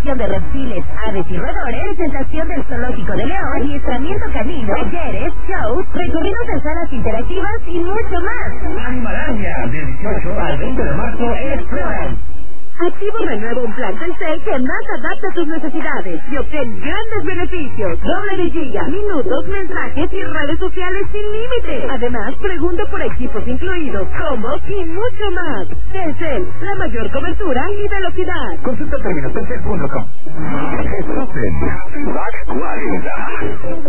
exposición de reptiles, aves y roedores, presentación del Zoológico de León, adiestramiento canino, talleres, shows, recorridos en salas interactivas y mucho más. Animalaria, del 18 al 20 de marzo en Explorer. Activo renueva un plan Telcel que más adapta a tus necesidades y obtén grandes beneficios. Doble de giga, minutos, mensajes y redes sociales sin límite. Además, pregunta por equipos incluidos, combos y mucho más. Telcel, la mayor cobertura y velocidad. Consulta términos telcel.com. Estás en Feedback 40.